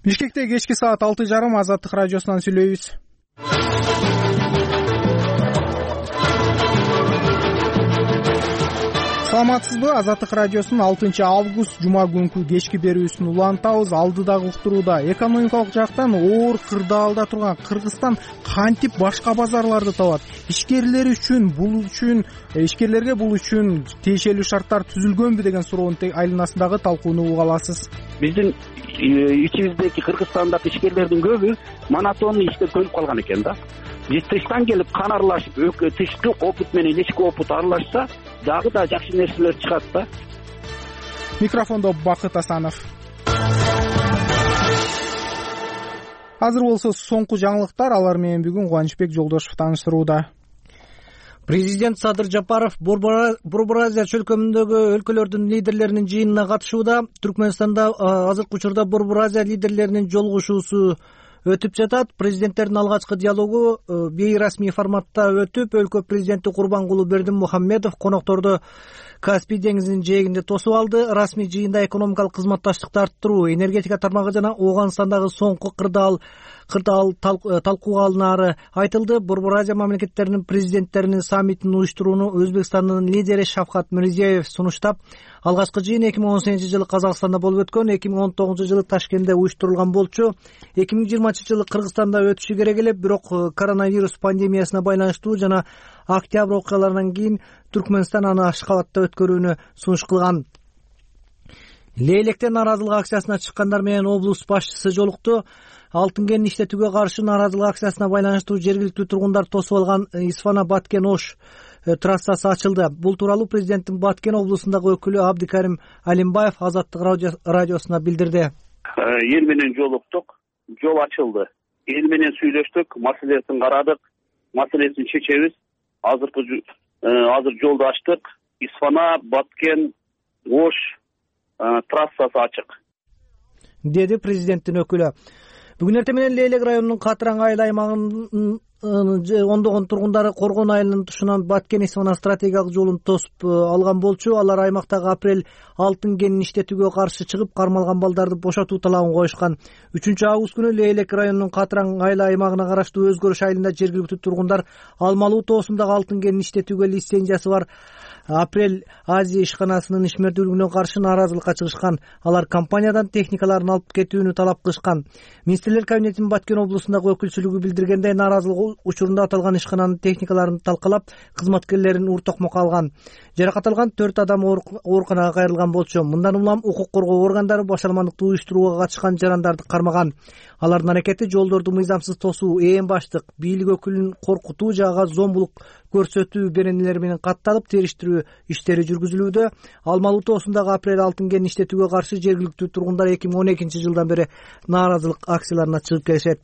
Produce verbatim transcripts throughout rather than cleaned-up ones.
Бишкекте кечки саат алты жарым Азаттык радиосунан сүйлөйбүз. Саламатсызбы? Азаттык радиосунун алтынчы август жума күнкү кечки берүүсүн улантабыз. Алдыдагы уктурууда экономикалык жактан оор кырдаалда турган Кыргызстан кантип башка базарларды табат? Ишкерлер үчүн бул үчүн ишкерлерге бул үчүн тиешелүү шарттар түзүлгөнбү деген суроонун айланасындагы талкууну уга аласыз. Биздин ичибиздеги Кыргызстандагы ишкерлердин көбү монотонный иште көнүп калган экен да. Тыштан келип кан аралашып, тышкы опыт менен ички опыт аралашса, дагы да жакшы нерселер чыгат да. Микрофондо Бакыт Асанов. Азыр болсо соңку жаңылыктар, алар менен бүгүн Кубанычбек Жолдошев тааныштырууда. Президент Садыр Жапаров Борбор Азия чөлкөмүндөгү өлкөлөрдүн лидерлеринин жыйынына катышууда. Түркмөнстанда азыркы учурда Борбор Азия лидерлеринин жолугушуусу өтүп жатат. Президенттердин алгачкы диалогу бейрасмий форматта өтүп, өлкө президенти Курбангулы Бердимухаммедов конокторду Каспий деңизинин жээгинде тосуп алды. Расмий жыйында экономикалык кызматташтыкты арттыруу, энергетика тармагы жана Ооганстандагы соңку кырдаал кырдаал талкууга алынаары айтылды. Борбор Азия мамлекеттеринин президенттеринин саммитин уюштурууну Өзбекстандын лидери Шавкат Мирзиёев сунуштап, алгачкы жыйын эки миң он сегизинчи жылы Казакстанда болуп өткөн, эки миң он тогузунчу жылы Ташкентте уюштурулган болчу. эки миң жыйырманчы жылы Кыргызстанда өтүшү керек эле, бирок коронавирус пандемиясына байланыштуу жана октябрь окуяларынан кийин Түркмөнстан аны Ашкабадта өткөрүүнү сунуш кылган. Лейлектен нааразылык акциясына чыккандар менен облус башчысы жолукту. Алтын кенин иштетүүгө каршы нааразылык акциясына байланыштуу жергиликтүү тургундар тосуп алган Исфана-Баткен-Ош трассасы ачылды. Бул тууралуу президенттин Баткен облусундагы өкүлү Абдикарим Алимбаев Азаттык радиосуна билдирди. Эл менен жолуктук, жол ачылды. Эл менен сүйлөштүк, маселесин карадык, маселесин чечебиз. Азыркы азыр жолду ачтык. Исфана, Баткен, Ош трассасы ачык, деди президенттин өкүлү. Бүгүн эртең менен Лейлек районунун Катыран айыл аймагынын ондогон тургундары Коргон айылынын тушунан Баткен-Исфана стратегиялык жолун тосуп алган болчу. Алар аймактагы апрель алтын кенин иштетүүгө каршы чыгып, кармалган балдарды бошотуу талабын коюшкан. үчүнчү август күнү Лейлек районунун Катыран айыл аймагына караштуу Өзгөрүш айылында жергиликтүү тургундар Алмалуу тоосундагы алтын кенин иштетүүгө лицензиясы бар Апрель Азия ишканасынын ишмердүүлүгүнө каршы нааразылыкка чыгышкан. Алар компаниядан техникаларын алып кетүүнү талап кылышкан. Министрлер кабинетинин Баткен облусундагы өкүлчүлүгү билдиргендей, нааразылык учурунда аталган ишкананын техникаларын талкалап, кызматкерлерин ур токмокко алган. Жаракат алган төрт адам ооруканага кайрылган болчу. Мындан улам укук коргоо органдары башарамандыкты уюштурууга катышкан жарандарды кармаган. Алардын аракети жолдорду мыйзамсыз тосуу, ээн баштык, бийлик өкүлүн коркутуу жагага зомбулук көрсөтүү беренелери менен катталып, териштирүү иштери жүргүзүлүүдө. Алмалуу тоосундагы апрель алтын кенин иштетүүгө каршы жергиликтүү тургундар эки миң он экинчи жылдан бери нааразылык акцияларына чыгып келишет.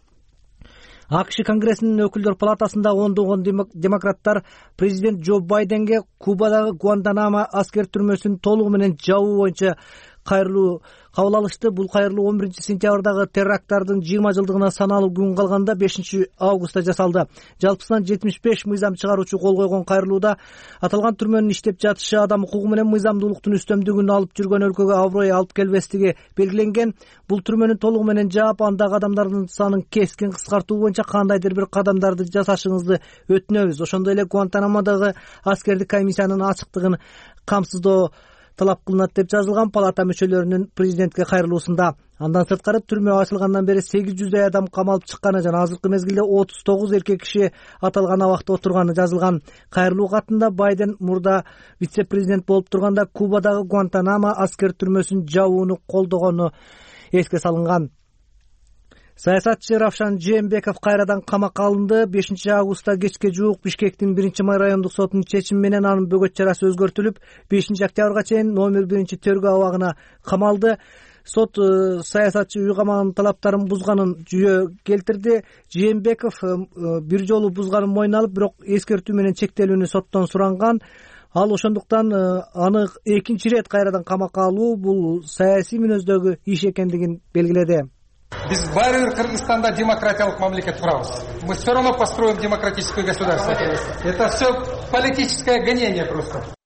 АКШ Конгрессинин өкүлдөр палатасында ондогон демократтар президент Джо Байденге Кубадагы Гуантанамо аскер түрмөсүн толугу менен жабуу боюнча кайрылуу кабыл алышты. Бул кайрылуу он биринчи сентябрдагы теракттардын жыйырма жылдыгына саналуу күн калганда бешинчи августта жасалды. Жалпысынан жетимиш беш мыйзам чыгаруучу кол койгон кайрылууда аталган түрмөнүн иштеп жатышы адам укугу менен мыйзамдуулуктун үстөмдүгүн алып жүргөн өлкөгө аброй алып келбестиги белгиленген. Бул түрмөнү толугу менен жаап, андагы адамдардын санын кескин кыскартуу боюнча кандайдыр бир кадамдарды жасашыңызды өтүнөбүз. Ошондой эле Гуантанамодагы аскердик комиссиянын ачыктыгын камсыздоо талап кылынат деп жазылган палата мүчөлөрүнүн президентке кайрылуусунда. Андан сырткары түрмө ачылгандан бери сегиз жүздөй адам камалып чыкканы жана азыркы мезгилде отуз тогуз эркек киши аталган абакта отурганы жазылган. Кайрылуу катында Байден мурда вице-президент болуп турганда Кубадагы Гуантанамо аскер түрмөсүн жабууну колдогону эске салынган. Саясатчы Равшан Жээнбеков кайрадан камакка алынды. бешинчи августта кечке жуук Бишкектин биринчи май райондук сотунун чечими менен анын бөгөт чарасы өзгөртүлүп, бешинчи октябрга чейин номер биринчи тергөө абагына камалды. Сот саясатчы үй камагынын талаптарын бузганын жүйө келтирди. Жээнбеков бир жолу бузганын мойнуна алып, бирок эскертүү менен чектелүүнү соттон суранган. Ал ошондуктан аны экинчи ирет кайрадан камакка алуу бул саясий мүнөздөгү иш экендигин белгиледи. Биз баары бир Кыргызстанда демократиялык мамлекет курабыз. Мы все равно построим демократическое государство. Это все политическое гонение просто.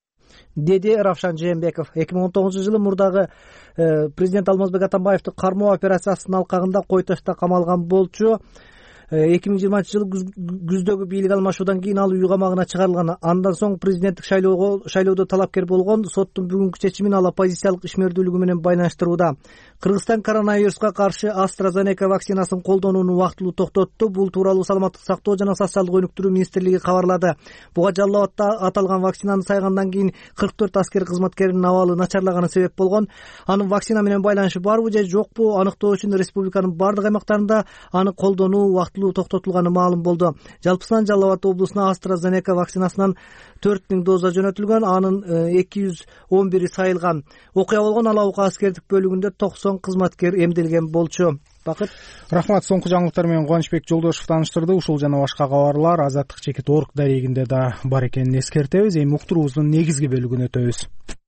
деди Равшан Жээнбеков. эки миң он тогузунчу жылы мурдагы президент Алмазбек Атамбаевди кармоо операциясынын алкагында Кой Ташта камалган болчу. эки миң жыйырманчы жылы күздөгү бийлик алмашуудан кийин ал үй камагына чыгарылган. Андан соң президенттик шайлоого шайлоодо талапкер болгон. Соттун бүгүнкү чечимин ал оппозициялык ишмердүүлүгү менен байланыштырууда. Кыргызстан коронавируска каршы AstraZeneca вакцинасын колдонууну убактылуу токтотту. Бул тууралуу Саламаттык сактоо жана социалдык өнүктүрүү министрлиги кабарлады. Буга Жалал Абадта аталган вакцинаны сайгандан кийин кырк төрт аскер кызматкеринин абалы начарлаганы себеп болгон. Анын вакцина менен байланышы барбы же жокпу аныктоо үчүн республиканын бардык аймактарында аны колдонуу убактылуу токтотулганы маалым болду. Жалпысынан Жалал Абад облусуна AstraZeneca вакцинасынан төрт миң доза жөнөтүлгөн, анын эки жүз он бири сайылган. Окуя болгон Алабука аскердик бөлүгүндө токсон кызматкер эмделген болчу. Бакыт, рахмат. Соңку жаңылыктар менен Кубанычбек Жолдошев тааныштырды. Ушул жана башка кабарлар азаттык чекит орг дарегинде да бар экенин эскертебиз. Эми уктуруубуздун негизги бөлүгүнө өтөбүз.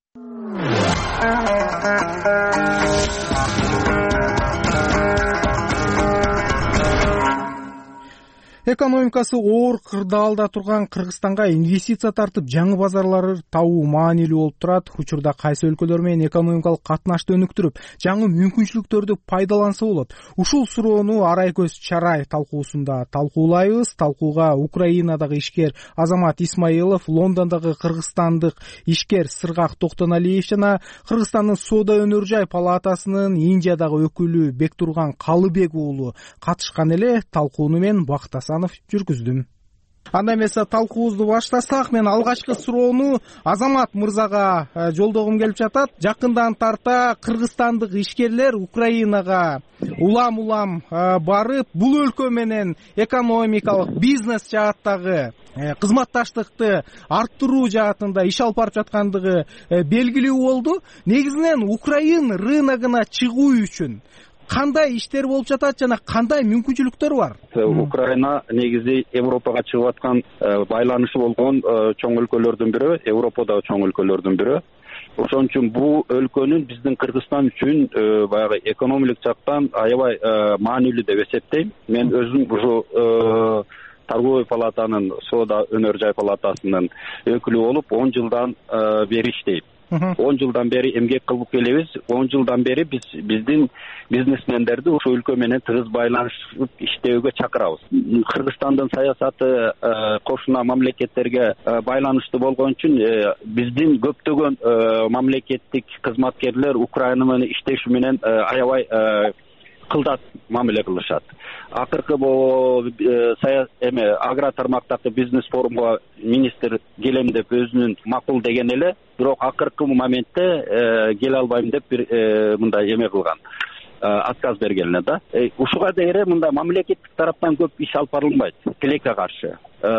Экономикасы оор кырдаалда турган Кыргызстанга инвестиция тартып, жаңы базарлар табуу маанилүү болуп турат. Учурда кайсы өлкөлөр менен экономикалык катнашты өнүктүрүп, жаңы мүмкүнчүлүктөрдү пайдаланса болот? Ушул суроону Арай көз чарай талкуусунда талкуулайбыз. Талкууга Украинадагы ишкер Азамат Исмаилов, Лондондогу кыргызстандык ишкер Сыргак Токтоналиев жана Кыргызстандын Соода өнөр жай палатасынын Индиядагы өкүлү Бектурган Калыбек уулу катышкан эле. Талкууну мен Бактаса жүргүздүм. Анда эмесе талкуубузду баштасак, мен алгачкы суроону Азамат мырзага жолдогум келип жатат. Жакындан тарта кыргызстандык ишкерлер Украинага улам-улам барып, бул өлкө менен экономикалык, бизнес жааттагы кызматташтыкты арттыруу жаатында иш алып барып жаткандыгы белгилүү болду. Негизинен Украин рыногуна чыгуу үчүн кандай иштер болуп жатат жана кандай мүмкүнчүлүктөр бар? Украина негизи Европага чыгып аткан байланышы болгон чоң өлкөлөрдүн бири, Европада чоң өлкөлөрдүн бири. Ошон үчүн бул өлкөнүн биздин Кыргызстан үчүн баягы экономикалык жактан аябай маанилүү деп эсептейм. Мен өзүм ушу торговый палатанын, Соода өнөр жай палатасынын өкүлү болуп он жылдан бери иштейм. он жылдан бери эмгек кылып келебиз. он жылдан бери биз биздин бизнесмендерди ушул өлкө менен тыгыз байланышып иштөөгө чакырабыз. Кыргызстандын саясаты кошуна мамлекеттерге байланыштуу болгон үчүн биздин көптөгөн мамлекеттик кызматкерлер Украина менен иштеши менен аябай кылдат мамиле кылышат. Акыркы бул эме агро тармактагы бизнес форумга министр келем деп өзүнүн макул деген эле, бирок акыркы моментте келе албайм деп бир мындай эме кылган, отказ берген эле да. Ушуга дейре мында мамлекеттик тараптан көп иш алып барылбайт тилекке каршы.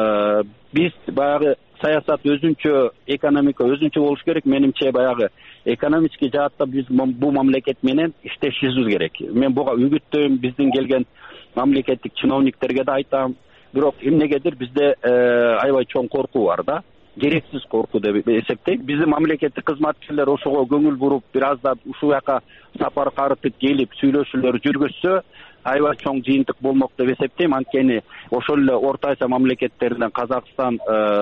Биз баягы саясат өзүнчө, экономика өзүнчө болуш керек. Менимче баягы экономический жаатта биз бул мамлекет менен иштешибиз керек. Мен буга үгүттөйм, биздин келген мамлекеттик чиновниктерге да айтам. Бирок эмнегедир бизде аябай чоң коркуу бар да. Керексиз коркуу деп эсептейм. Биздин мамлекеттик кызматкерлер ошого көңүл буруп, бир аз да ушул жака сапар карытып келип сүйлөшүүлөр жүргүзсө, аябай чоң жыйынтык болмок деп эсептейм. Анткени ошол эле Орто Азия мамлекеттеринен Казакстан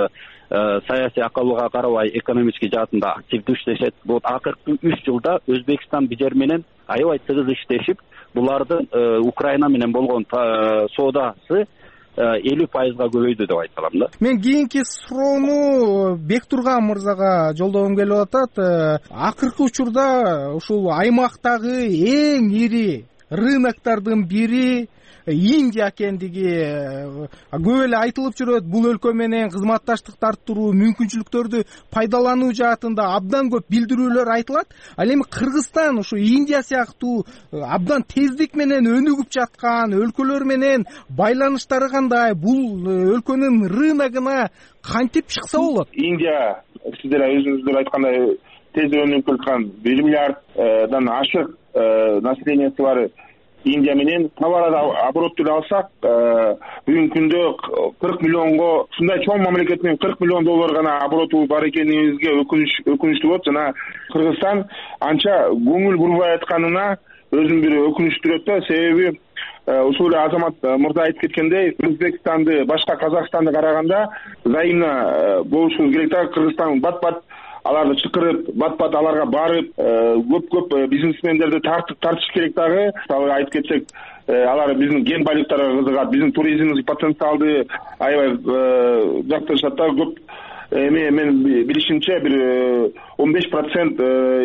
саясий акыбалга карабай экономический жаатында активдүү иштешет. Бул акыркы үч жылда Өзбекстан бижер менен аябай тыгыз иштешип, булардын Украина менен болгон соодасы элүү пайызга көбөйдү деп айта алам да. Мен кийинки суроону Бектурган мырзага жолдогум келип атат. Акыркы учурда ушул аймактагы эң ири рыноктордун бири Индия экендиги көп эле айтылып жүрөт. Бул өлкө менен кызматташтыкты арттыруу, мүмкүнчүлүктөрдү пайдалануу жаатында абдан көп билдирүүлөр айтылат. Ал эми Кыргызстан ушу Индия сыяктуу абдан тездик менен өнүгүп жаткан өлкөлөр менен байланыштары кандай? Бул өлкөнүн рыногуна кантип чыкса болот? Индия, сиздер өзүңүздөр айткандай, тез өнүгүп жаткан бир миллиарддан ашык населениясы бар Индия менен товар оборотун алсак, бүгүнкү күндө кырк миллионго, ушундай чоң мамлекет менен кырк миллион доллар гана обороту бар экенибизге өкүнүчтүү болот. Жана Кыргызстан анча көңүл бурбай атканына өзүм бир өкүнүчтүрөт да. Себеби ушул эле Азамат мырза айтып кеткендей, Өзбекстанды башка Казакстанды караганда взаимно болушубуз керек да. Кыргызстан бат-бат аларды чакырып бат бат аларга барып көп көп бизнесмендерди тартып тартыш керек дагы. Мисалы айтып кетсек, алар биздин ген байлыктарга кызыгат, биздин туризмдик потенциалды аябай жактырышат да. Көп эми мен билишимче бир он беш процент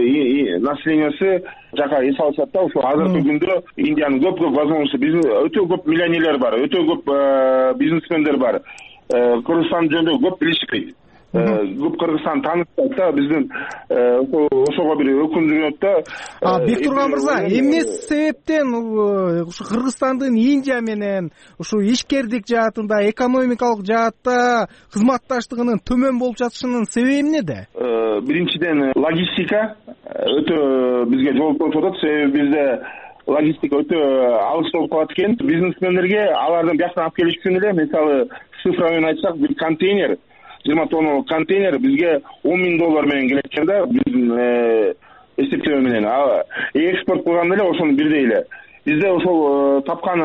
населениясы жака эс алышат да. Ошо азыркы күндө Индиянын көп көп возможности, биздин өтө көп миллионерлер бар, өтө көп бизнесмендер бар. Кыргызстан жөнүндө көп билишпейт. Көп Кыргызстан таанышпайт да. Биздин ошого бир өкүндүрөт да. Бектурган мырза, эмне себептен ушу Кыргызстандын Индия менен ушу ишкердик жаатында, экономикалык жаатта кызматташтыгынын төмөн болуп жатышынын себеби эмнеде? Биринчиден логистика өтө бизге жолтошуп атат. Себеби бизде логистика өтө алыс болуп калат экен. Бизнесмендерге алардын бияктан алып келиш үчүн эле, мисалы цифра менен айтсак, бир контейнер, жыйырма тонналык контейнер бизге он миң доллар менен келет экен да, биздин эсептөө менен. Экспорт кылганда эле ошону бирдей эле. Бизде ошол тапкан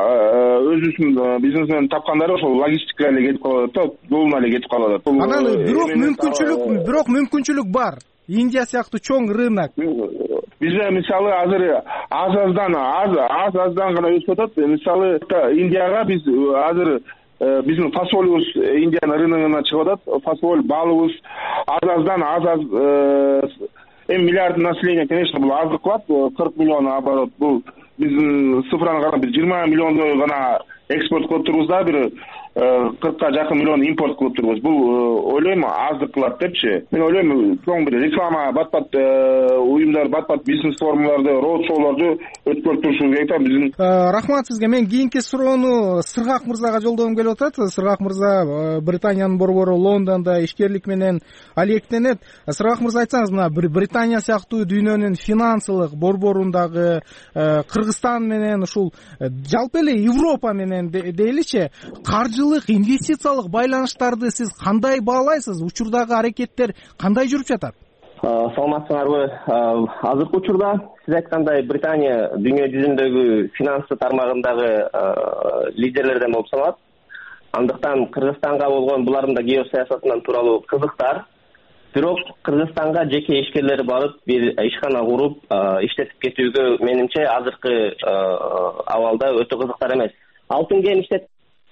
өзүбүздүн бизнесмен тапкандары ошол логистикага эле кетип калат да, жолуна эле кетип калат. Анан бирок мүмкүнчүлүк, бирок мүмкүнчүлүк бар. Индия сыяктуу чоң рынок. Бизде мисалы азыр аз аздан аз аз аздан гана өсүп атат. Мисалы Индияга биз азыр биздин фасолубуз Индиянын рыногуна чыгып атат. Фасоль, балыбыз аз аздан аз аз эми миллиард население, конечно, бул аздык кылат. кырк миллион оборот. Бул биздин цифраны карап бир жыйырма миллиондой гана экспорт кылып турбуз да, бир кыркка жакын миллион импорт кылып турбуз. Бул ойлойм аздык кылат депчи. Мен ойлойм чоң бир реклама, бат-бат уюмдар, бат-бат бизнес форумдарды, роуд-шоулорду өткөрүп турушубуз керек да биздин. Рахмат сизге. Мен кийинки суроону Сыргак мырзага жолдогум келип атат. Сыргак мырза Британиянын борбору Лондондо ишкерлик менен алектенет. Сыргак мырза, айтсаңыз, мына Британия сыяктуу дүйнөнүн финансылык борборундагы Кыргызстан менен ушул жалпы эле Европа менен дейличи, каржылык, инвестициялык байланыштарды сиз кандай баалайсыз? Учурдагы аракеттер кандай жүрүп жатат? Саламатсыңарбы? Азыркы учурда сиз айткандай Британия дүйнө жүзүндөгү финансы тармагындагы лидерлерден болуп саналат. Андыктан Кыргызстанга болгон булардын да геосаясатынан тууралуу кызыктар. Бирок Кыргызстанга жеке ишкерлер барып, бир ишкана куруп, иштетип кетүүгө менимче азыркы абалда өтө кызыктар эмес. Алтын кен иштетип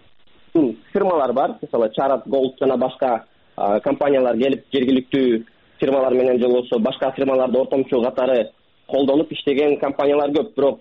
фирмалар бар. Мисалы Чарат Голд жана башка компаниялар келип, жергиликтүү фирмалар менен же болбосо башка фирмаларды ортомчу катары колдонуп иштеген компаниялар көп. Бирок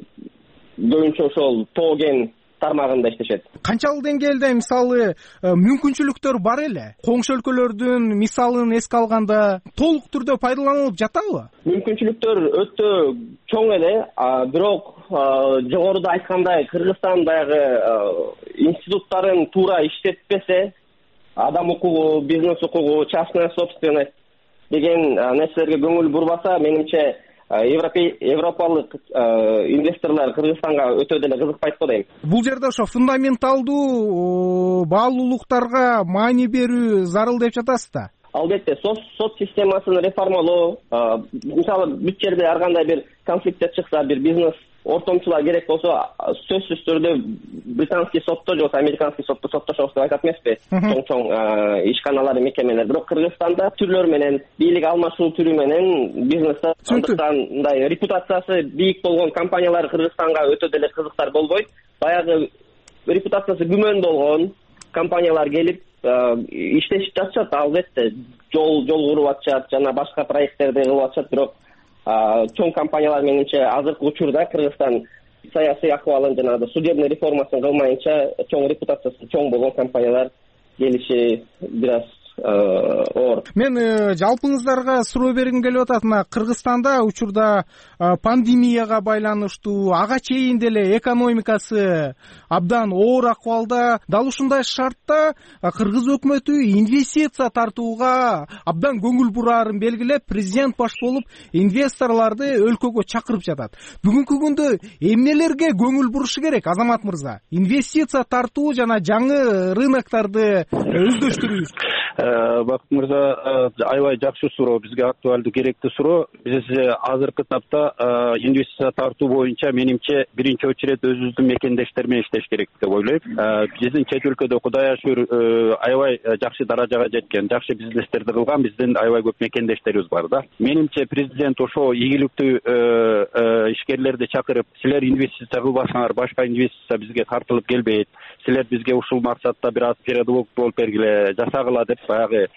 көбүнчө ошол тоо кен тармагында иштешет. Канчалык деңгээлде мисалы мүмкүнчүлүктөр бар эле? Коңшу өлкөлөрдүн мисалын эске алганда толук түрдө пайдаланылып жатабы? Мүмкүнчүлүктөр өтө чоң эле, бирок жогоруда айткандай Кыргызстан баягы институттарын туура иштетпесе, адам укугу, бизнес укугу, частная собственность деген нерселерге көңүл бурбаса, менимче европалык инвесторлор Кыргызстанга өтө деле кызыкпайт го дейм. Бул жерде ошо фундаменталдуу баалуулуктарга маани берүү зарыл деп жатасыз да? Албетте, сот системасын реформалоо, мисалы бүт жерде ар кандай бир конфликттер чыкса, бир бизнес ортомчулар керек болсо, сөзсүз түрдө британский сотто же болбосо американский сотто соттошобуз деп айтат эмеспи? Чоң-чоң ишканалар, мекемелер. Бирок Кыргызстанда түрлөр менен, бийлик алмашуу түрү менен бизнесте андыктандай репутациясы бийик болгон компаниялар Кыргызстанга өтө деле кызыктар болбойт. Баягы репутациясы күмөн болгон компаниялар келип иштешип жатышат. Албетте, жол жол куруп атышат, жана башка проекттерди кылып атышат. Бирок чоң компаниялар менимче азыркы учурда Кыргызстан саясий акыбалын жана судебный реформасын кылмайынча чоң репутациясы чоң болгон компаниялар келиши бир аз оор. Мен жалпыңыздарга суроо бергим келип атат. Мына Кыргызстанда учурда пандемияга байланыштуу, ага чейин деле экономикасы абдан оор акыбалда. Дал ушундай шартта кыргыз өкмөтү инвестиция тартууга абдан көңүл бураарын белгилеп, президент баш болуп инвесторлорду өлкөгө чакырып жатат. Бүгүнкү күндө эмнелерге көңүл бурушу керек, Азамат мырза? Инвестиция тартуу жана жаңы рыноктарды өздөштүрүү. Бакыт мырза, аябай жакшы суроо, бизге актуалдуу керектүү суроо. Биз азыркы тапта инвестиция тартуу боюнча менимче биринчи очередь өзүбүздүн мекендештер менен иштеш керек деп ойлойм. Биздин чет өлкөдө Кудайга шүгүр аябай жакшы даражага жеткен, жакшы бизнестерди кылган биздин аябай көп мекендештерибиз бар да. Менимче президент ошо ийгиликтүү ишкерлерди чакырып, силер инвестиция кылбасаңар башка инвестиция бизге тартылып келбейт, силер бизге ушул максатта бир аз передвиг болуп бергиле, жасагыла деп баягы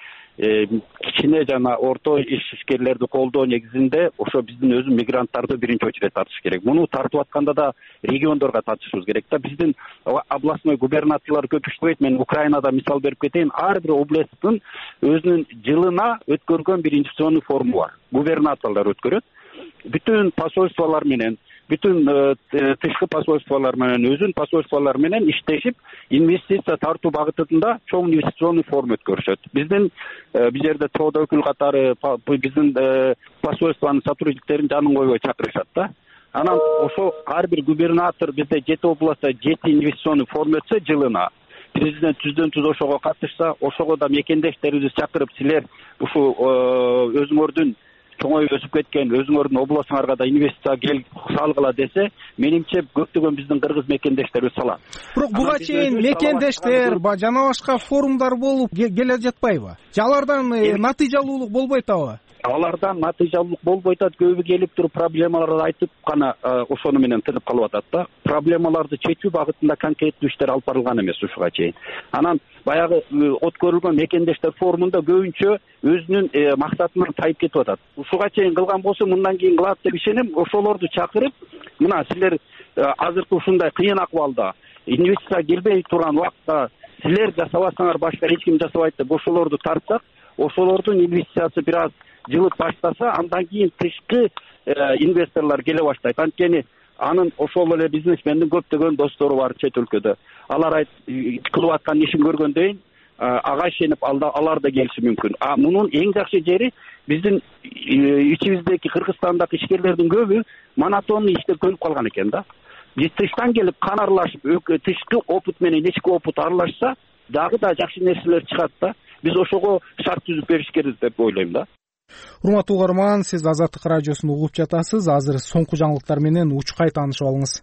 кичине жана орто ишкерлерди колдоо негизинде ошо биздин өзү мигранттарды биринчи очередь тартыш керек. Муну тартып атканда да региондорго тартышыбыз керек да. Биздин областной губернаторлор көп иштебейт. Мен Украинада мисал берип кетейин. Ар бир областтын өзүнүн жылына өткөргөн бир инвестиционный форуму бар. Губернаторлор өткөрөт. Бүтүн посольстволор менен, бүтүн тышкы посольстволор менен, өзүн посольстволор менен иштешип, инвестиция тартуу багытында чоң инвестиционный форум өткөрүшөт. Биздин бул жерде соода өкүл катары биздин посольствонун сотрудниктерин жанын койбой чакырышат да. Анан ошо ар бир губернатор бизде жети областта жети инвестиционный форум өтсө жылына, президент түздөн түз ошого катышса, ошого да мекендештерибизди чакырып, силер ушул өзүңөрдүн чоңоюп өсүп кеткен өзүңөрдүн областыңарга да инвестиция кел салгыла десе, менимче көптөгөн биздин кыргыз мекендештерибиз салат. Бирок буга чейин мекендештер жана башка форумдар болуп келе жатпайбы? Алардан натыйжалуулук болбой атабы? Алардан натыйжалуулук болбой атат. Көбү келип туруп проблемаларды айтып гана ошону менен тынып калып атат да. Проблемаларды чечүү багытында конкреттүү иштер алып барылган эмес ушуга чейин. Анан баягы өткөрүлгөн мекендештер форумунда көбүнчө өзүнүн максатынан тайып кетип атат. Ушуга чейин кылган болсо, мындан кийин кылат деп ишенем. Ошолорду чакырып, мына силер азыркы ушундай кыйын акыбалда инвестиция келбей турган убакта силер жасабасаңар башка эч ким жасабайт деп ошолорду тартсак, ошолордун инвестициясы бир аз жылып баштаса, андан кийин тышкы инвесторлор келе баштайт. Анткени анын ошол эле бизнесмендин көптөгөн достору бар чет өлкөдө. Алар кылып аткан ишин көргөндөн ага ишенип алар да келиши мүмкүн. А мунун эң жакшы жери биздин ичибиздеги Кыргызстандагы ишкерлердин көбү монотонный иште көнүп калган экен да. Биз тыштан келип кан аралашып, тышкы опыт менен ички опыт аралашса, дагы да жакшы нерселер чыгат да. Биз ошого шарт түзүп бериш керек деп ойлойм да. Урматтуу угарман, сиз Азаттык радиосун угуп жатасыз. Азыр соңку жаңылыктар менен учкай таанышып алыңыз.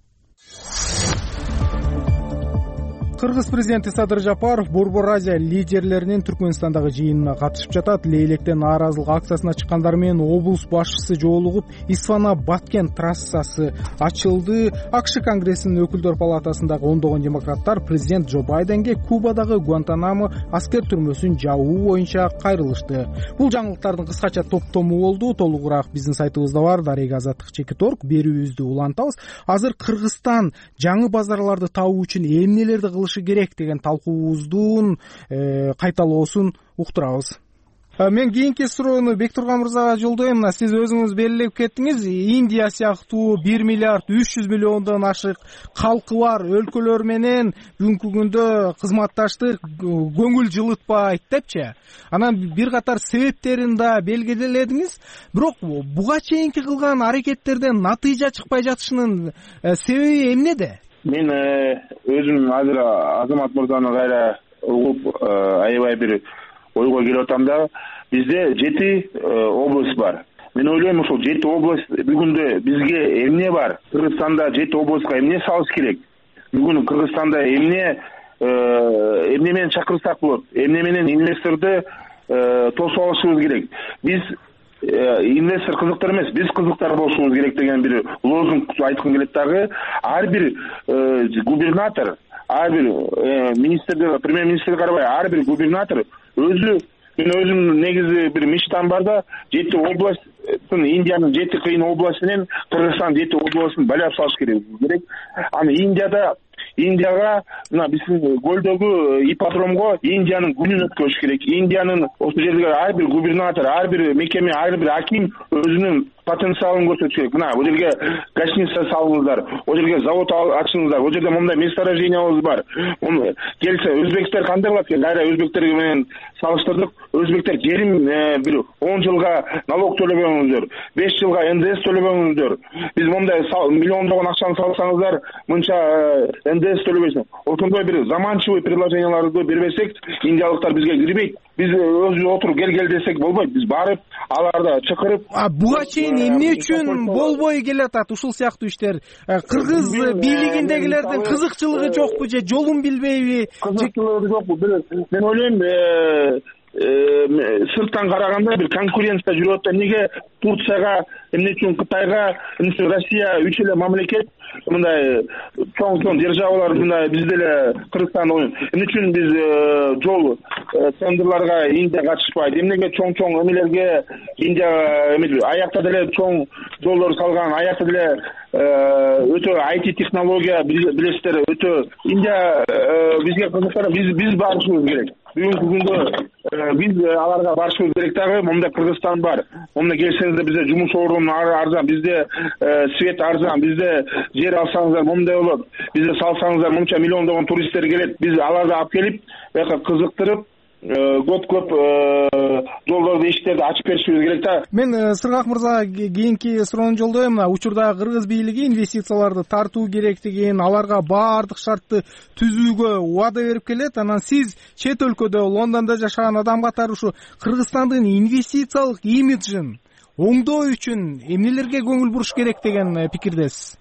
Кыргыз президенти Садыр Жапаров Борбор Азия лидерлеринин Түркмөнстандагы жыйынына катышып жатат. Лейлектен нааразылык акциясына чыккандар менен облус башчысы жолугуп, Исфана-Баткен трассасы ачылды. АКШ Конгрессинин өкүлдөр палатасындагы ондогон демократтар президент Джо Байденге Кубадагы Гуантанамо аскер түрмөсүн жабуу боюнча кайрылышты. Бул жаңылыктардын кыскача топтому болду. Толугураак биздин сайтыбызда бар. Дарега Азаттык чекит точка орг берүүбүздү улантабыз. Азыр Кыргызстан жаңы базарларды табуу үчүн эмнелерди кылышы керек деген талкуубуздун кайталоосун уктурабыз. Мен кийинки суроону Бектурган мырзага жолдойм. Сиз өзүңүз белгилеп кеттиңиз. Индия сыяктуу бир миллиард үч жүз миллиондон ашык калкы бар өлкөлөр менен бүгүнкү күндө кызматташтык көңүл жылытпайт депчи. Анан бир катар себептерин да белгиледиңиз. Бирок буга чейинки кылган аракеттерден натыйжа чыкпай жатышынын себеби эмнеде? Мен өзүм азыр Азамат мырзаны кайра угуп аябай бир ойго келип атам да. Бизде жети область бар. Мен ойлойм, ошол жети область бүгүндө бизге эмне бар? Кыргызстанда жети областка эмне салыш керек? Бүгүн Кыргызстанда эмне эмне менен чакырсак болот? Эмне менен инвесторду тосуп алышыбыз керек? Биз инвестор кызыктар эмес, биз кызыктар болушубуз керек деген бир лозунг айткым келет дагы. Ар бир губернатор, ар бир министр, премьер-министр карабай, ар бир губернатор өзү, мен өзүм негизи бир мечтам бар да, жети областтын, Индиянын жети кыйын областы менен Кыргызстан жети областын байлап салыш керек. Аны Индияда Индияга, мына биздин көлдөгү ипподромго Индиянын күнүн өткөрүш керек. Индиянын ошол жерге ар бир губернатор, ар бир мекеме, ар бир аким өзүнүн потенциалын көрсөтүш керек. Мына бул жерге гостиница салыңыздар, бул жерге завод ачыңыздар, бул жерде мындай месторождениябыз бар. Келсе өзбектер кандай кылат? Кайра өзбектер менен салыштырдык. Өзбектер жарым бир он жылга налог төлөбөңүздөр, беш жылга эн дэ эс төлөбөңүздөр. Биз мындай миллиондогон акчаны салсаңыздар, мынча эн дэ эс төлөбөйсүң. Ошондой бир заманчивый предложенияларды бербесек, индиялыктар бизге кирбейт. биз өзүбүз отуруп кел кел десек болбойт, биз барып аларды чакырып. Буга чейин эмне үчүн болбой келатат ушул сыяктуу иштер? Кыргыз бийлигиндегилердин кызыкчылыгы жокпу же жолун билбейби? Кызыкчылыгы жокпу? Мен ойлойм, сырттан караганда бир конкуренция жүрүп атат. Эмнеге Турцияга, эмне үчүн Кытайга, эмне үчүн Россия үч эле мамлекет мындай чоң чоң державалар мындай биз деле Кыргызстан эмне үчүн биз жол тендерларга Индия катышпайт? Эмнеге чоң чоң эмелерге Индия эме аякта деле чоң жолдор салган, аякта деле өтө ай ти технология билесиздер, өтө Индия бизге кызыктар, биз биз барышыбыз керек. Бүгүнкү күндө биз аларга барышыбыз керек дагы. Момунда Кыргызстан бар. Момунда келсеңиздер бизде жумуш орун арзан, бизде свет арзан, бизде жер алсаңыздар момундай болот. Бизде салсаңыздар мынча миллиондогон туристтер келет. Биз аларды алып келип, бияка кызыктырып, көп-көп жолдорду, иштерди ачып беришибиз керек да. Мен Сыргак мырза кийинки суроону жолдойм. Мына учурда Кыргыз бийлиги инвестицияларды тартуу керектигин, аларга баардык шартты түзүүгө убада берип келет. Анан сиз чет өлкөдө, Лондондо жашаган адам катары ушу Кыргызстандын инвестициялык имиджин оңдоо үчүн эмнелерге көңүл буруш керек деген пикирдесиз?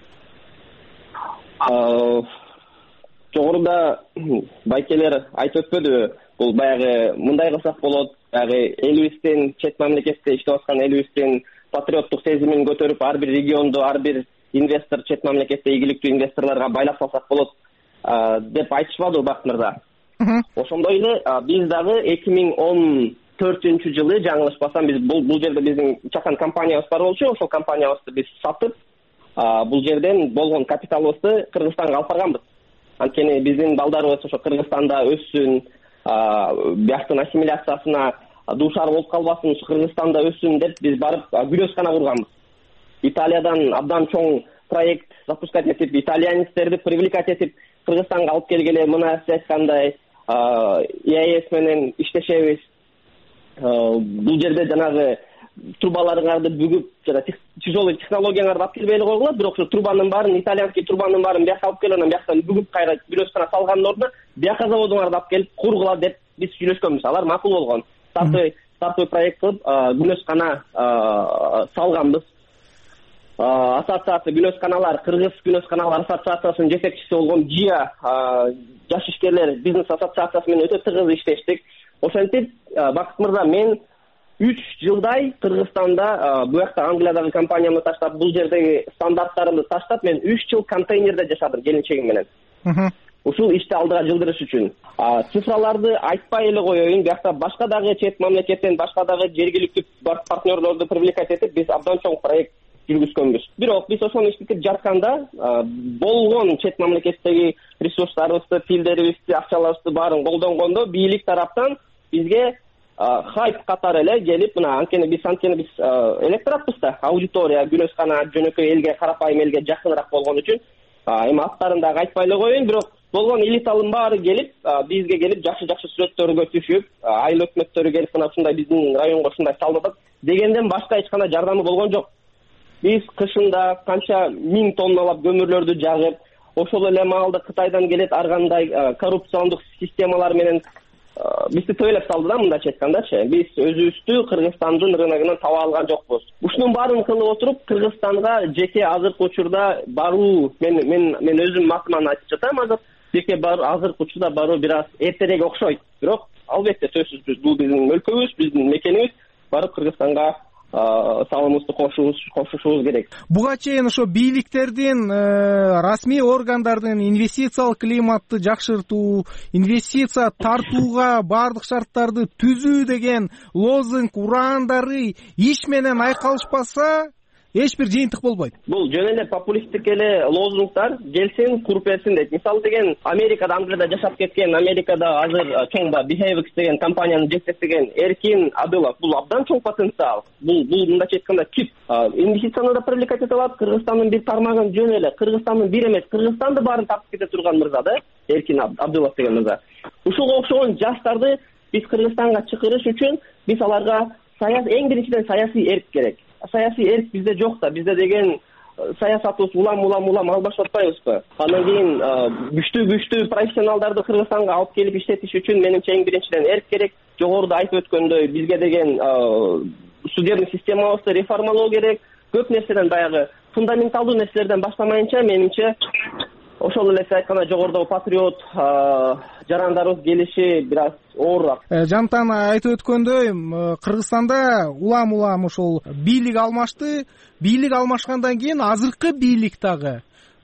Жогоруда байкелер айтып өтпөдүбү? Бул баягы мындай кылсак болот, баягы элибиздин чет мамлекетте иштеп аткан элибиздин патриоттук сезимин көтөрүп, ар бир регионду, ар бир инвестор чет мамлекетте ийгиликтүү инвесторлорго байлап салсак болот деп айтышпадыбы Бакыт мырза? Ошондой эле биз дагы эки миң он төртүнчү жылы, жаңылышпасам, биз бул бул жерде биздин чакан компаниябыз бар болчу, ошол компаниябызды биз сатып, бул жерден болгон капиталыбызды Кыргызстанга алып барганбыз. Анткени биздин балдарыбыз ошо Кыргызстанда өссүн, бияктын ассимиляциясына дуушар болуп калбасын, Кыргызстанда өссүн деп биз барып күнөскана курганбыз. Италиядан абдан чоң проект запускать этип, итальянецтерди привлекать этип Кыргызстанга алып келгеле, мына сиз айткандай и эй эс менен иштешебиз. Бул жерде жанагы трубаларыңарды бүгүп, жана тяжелый технологияларды алып келбей эле койгула, бирок ошо трубанын баарын, итальянский трубанын баарын бияка алып келип, анан бияктан бүгүп кайра күнөскана салгандын ордуна бияка заводуңарды алып келип кургула деп биз сүйлөшкөнбүз. Алар макул болгон. Стартовый стартовый проект кылып күнөскана салганбыз. Ассоциация күнөсканалар, Кыргыз күнөсканалар ассоциациясынын жетекчиси болгон ЖИА жаш ишкерлер бизнес ассоциациясы менен өтө тыгыз иштештик. Ошентип, Бакыт мырза, мен үч жылдай Кыргызстанда, буякта Англиядагы компаниямды таштап, бул жердеги стандарттарымды таштап, мен үч жыл контейнерде жашадым келинчегим менен. Ушул ишти алдыга жылдырыш үчүн. Цифраларды айтпай эле коеюн, буякта башка дагы чет мамлекеттен, башка дагы жергиликтүү партнерлорду привлекать этип, биз абдан чоң проект жүргүзгөнбүз. Бирок биз ошону иштетип жатканда болгон чет мамлекеттеги ресурстарыбызды, тилдерибизди, акчаларыбызды баарын колдонгондо бийлик тараптан бизге хайп катары эле келип, мына анткени биз анткени биз электоратпыз да, аудитория, күнөскана жөнөкөй элге, карапайым элге жакыныраак болгон үчүн эми аттарын дагы айтпай эле коеюн, бирок болгон элиталын баары келип, бизге келип жакшы-жакшы сүрөттөргө түшүп, айыл өкмөттөрү келип, мына ушундай биздин районго ушундай салдатат дегенден башка эч кандай жардамы болгон жок. Биз кышында канча миң тонналап көмүрлөрдү жагып, ошол эле маалда Кытайдан келет ар кандай коррупциондук системалар менен бизди төйлөп салды да, мындайча айткандачы. Биз өзүбүздү Кыргызстандын рыногунан таба алган жокпуз. Ушунун баарын кылып отуруп, Кыргызстанга жеке азыркы учурда баруу, мен мен мен өзүм атыман айтып жатам, азыр жеке баруу, азыркы учурда баруу бир аз эртерээк окшойт. Бирок албетте сөзсүз бул биздин өлкөбүз, биздин мекенибиз, барып Кыргызстанга салымыбызды кошушубуз керек. Буга чейин ошо бийликтердин, расмий органдардын инвестициялык климатты жакшыртуу, инвестиция тартууга баардык шарттарды түзүү деген лозунг ураандары иш менен айкалышпаса, эч бир жыйынтык болбойт. Бул жөн эле популисттик эле лозунгдар, келсин, куруп берсин дейт. Мисалы деген Америкада, Англияда жашап кеткен, Америкада азыр чоң Behavex деген компанияны жетектеген Эркин Адылов, бул абдан чоң потенциал. Бул бул мындайча айтканда тип инвестицияны да привлекать ете алат, Кыргызстандын бир тармагын жөн эле, Кыргызстандын бир эмес, Кыргызстанды баарын тартып кете турган мырза да, Эркин Адылов деген мырза. Ушуга окшогон жаштарды биз Кыргызстанга чакырыш үчүн биз аларга саясий, эң биринчиден саясий эрк керек. Саясий эрк бизде жок да, бизде деген саясатыбыз улам улам улам албашып атпайбызбы? Андан кийин күчтүү күчтүү профессионалдарды Кыргызстанга алып келип иштетиш үчүн менимче эң биринчиден эрк керек. Жогоруда айтып өткөндөй, бизге деген судебный системабызды реформалоо керек. Көп нерседен баягы фундаменталдуу нерселерден баштамайынча, менимче ошол эле сиз айткандай жогорудагы патриот жарандарыбыз келиши бир аз оорураак. Жантан айтып өткөндөй, Кыргызстанда улам улам ушул бийлик алмашты. Бийлик алмашкандан кийин азыркы бийлик дагы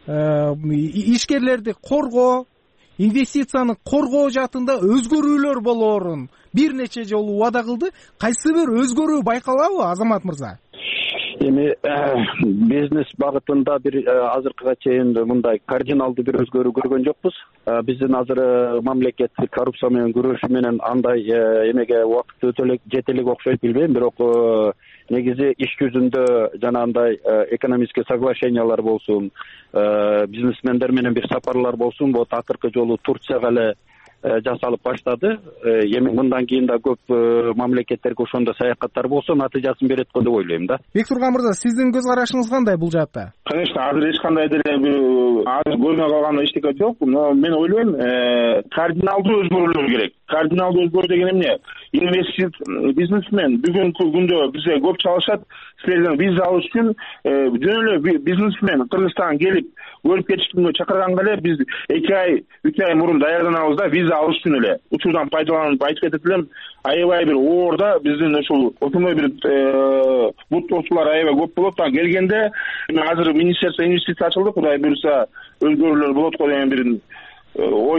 ишкерлерди коргоо, инвестицияны коргоо жаатында өзгөрүүлөр болоорун бир нече жолу убада кылды. Кайсы бир өзгөрүү байкалабы, Азамат мырза? Эми бизнес багытында бир азыркыга чейин мындай кардиналдуу бир өзгөрүү көргөн жокпуз. Биздин азыр мамлекет коррупция менен күрөшүү менен андай эмеге убакыт өтө элек жете элек окшойт билбейм, бирок негизи иш жүзүндө жанагындай экономический соглашениялар болсун, бизнесмендер менен бир сапарлар болсун, вот акыркы жолу Турцияга эле жасалып баштады. Эми мындан кийин да көп мамлекеттерге ошондо саякаттар болсо натыйжасын берет го деп ойлойм да. Бектурган мырза, сиздин көз карашыңыз кандай бул жаатта? Конечно, азыр эч кандай деле азыр көрүнө калган эчтеке жок. Но мен ойлойм, кардиналдуу өзгөрүүлөр керек. Кардиналдуу өзгөрүү деген эмне? Инвестиция бизнесмен бүгүнкү күндө бизге көп чалышат. Силерден виза алыш үчүн жөн эле бизнесмен Кыргызстанга келип көрүп кетишкенге чакырганга эле биз эки ай, үч ай мурун даярданабыз да, виза алыш үчүн эле. Учурдан пайдаланып айтып кетет элем, аябай бир оорда биздин ушул ошондой бир буттоочулар аябай көп болот. А келгенде азыр министерство инвестиция ачылды, Кудай буйруса өзгөрүүлөр болот го деген бир ой.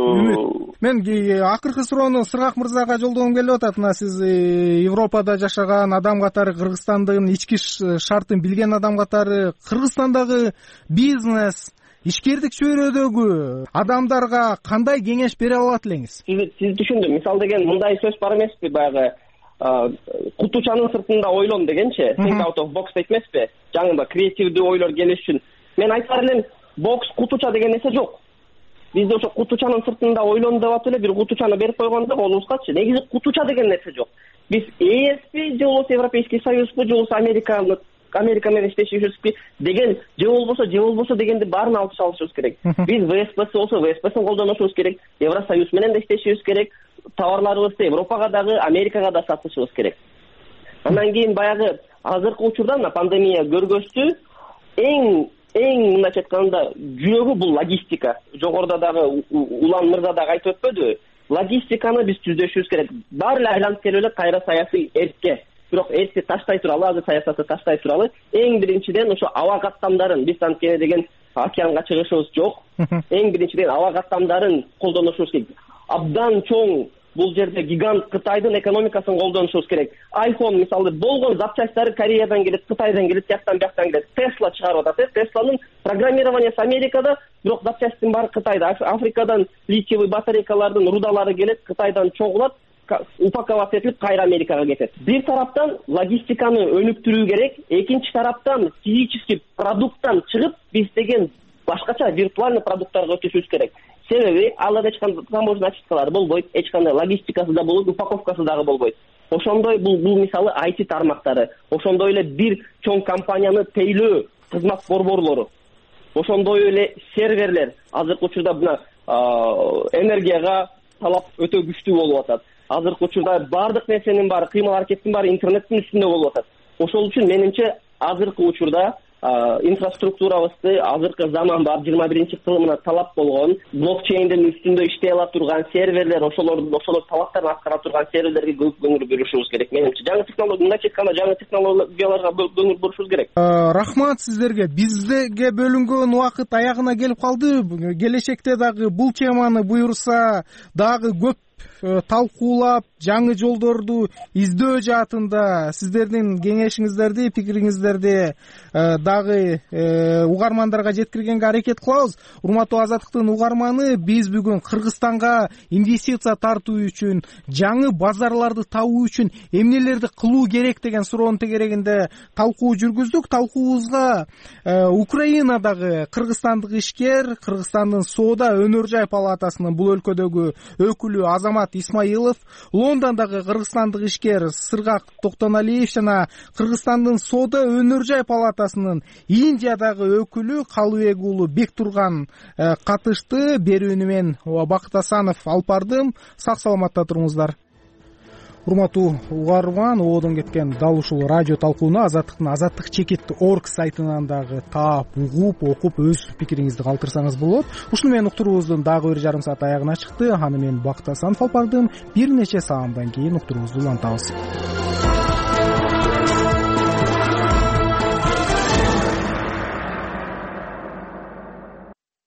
Мен акыркы суроону Сыргак мырзага жолдогум келип атат. Мына сиз Европада жашаган адам катары, Кыргызстандын ички шартын билген адам катары, Кыргызстандагы бизнес, ишкердик чөйрөдөгү адамдарга кандай кеңеш бере алат элеңиз? Сиз түшүндүм. Мисал деген мындай сөз бар эмеспи, баягы кутучанын сыртында ойлон дегенчи, think out of box дейт эмеспи? Жаңында креативдүү ойлор келиш үчүн. Мен айтар элем, бокс, кутуча деген нерсе жок. Бизде ошо кутучанын сыртында ойлон деп атып эле бир кутучаны берип койгондо колубузгачы. Негизи кутуча деген нерсе жок. Биз ЕС же болбосо Европейский Союзбу, же болбосо Американы Америка менен иштешибизби деген, же болбосо же болбосо дегенди баарын алып чалышыбыз керек. Биз ВСПС болсо ВСПСин колдонушубуз керек, Евросоюз менен да иштешибиз керек, товарларыбызды Европага дагы, Америкага да сатышыбыз керек. Андан кийин баягы азыркы учурда мына пандемия көргөзсү, эң эң мындайча айтканда жүрөгү бул логистика. Жогоруда дагы Улан мырза дагы айтып өтпөдүбү? Логистиканы биз түзөшүбүз керек. Баары эле айланып келип эле кайра саясий эркке. Бирок эркти таштай туралы, азыр саясатты таштай туралы эң биринчиден ошо аба каттамдарын, биз анткени деген океанга чыгышыбыз жок. Эң биринчиден аба каттамдарын колдонушубуз керек. Абдан чоң бул жерде гигант Кытайдын экономикасын колдонушубуз керек. iPhone мисалы болгон запчасттары Кореядан келет, Кытайдан келет, жактан бияктан келет. Tesla чыгарып атат. Tesla'нын программированиясы Америкада, бирок запчасттын баары Кытайда. Африкадан литиевый батарейкалардын рудалары келет, Кытайдан чогулат, упаковать этилип кайра Америкага кетет. Бир тараптан логистиканы өнүктүрүү керек, экинчи тараптан физический продукттан чыгып биз деген башкача виртуальный продукттарга өтүшүбүз керек. Себеби алар эч кандай таможня очисткалары болбойт, эч кандай логистикасы да болбойт, упаковкасы дагы болбойт. Ошондой бул бул мисалы ай ти тармактары, ошондой эле бир чоң компанияны тейлөө кызмат борборлору, ошондой эле серверлер. Азыркы учурда мына энергияга талап өтө күчтүү болуп атат. Азыркы учурда баардык нерсенин баары, кыймыл аракеттин баары интернеттин үстүндө болуп атат. Ошол үчүн менимче азыркы учурда инфраструктурабызды азыркы заман бар жыйырма биринчи кылымына талап болгон блокчейндин үстүндө иштей ала турган серверлер, ошолордун ошолор талаптарын аткара турган серверлерге көп көңүл бурушубуз керек. Менимче жаңы технология, мындайча айтканда жаңы технологияларга көңүл бурушубуз керек. Рахмат сиздерге. Бизге бөлүнгөн убакыт аягына келип калды. Келечекте дагы бул теманы буйруса дагы көп талкуулап, жаңы жолдорду издөө жаатында сиздердин кеңешиңиздерди, пикириңиздерди дагы угармандарга жеткиргенге аракет кылабыз. Урматтуу Азаттыктын угарманы, биз бүгүн Кыргызстанга инвестиция тартуу үчүн, жаңы базарларды табуу үчүн эмнелерди кылуу керек деген суроону тегерегинде талкуу жүргүздүк. Талкуубузга Украинадагы кыргызстандык ишкер, Кыргызстандын соода өнөр жай палатасынын бул өлкөдөгү өкүлү Азамат Исмаилов, Лондондогу кыргызстандык ишкер Сыргак Токтоналиев жана Кыргызстандын соода өнөр жай палатасынын Индиядагы өкүлү Калыбек уулу Бектурган катышты. Берүүнү мен Бакыт Асанов алып бардым. Сак саламатта туруңуздар. Урматтуу угарман, оодон кеткен дал ушул радио талкууну Азаттыктын азаттык чекит точка орг сайтынан дагы таап, угуп, окуп, өз пикириңизди калтырсаңыз болот. Ушуну менен уктуруубуздун дагы бир жарым саат аягына чыкты. Аны мен Бакыт Асанов алып бардым. Бир нече саамдан кийин уктуруубузду улантабыз.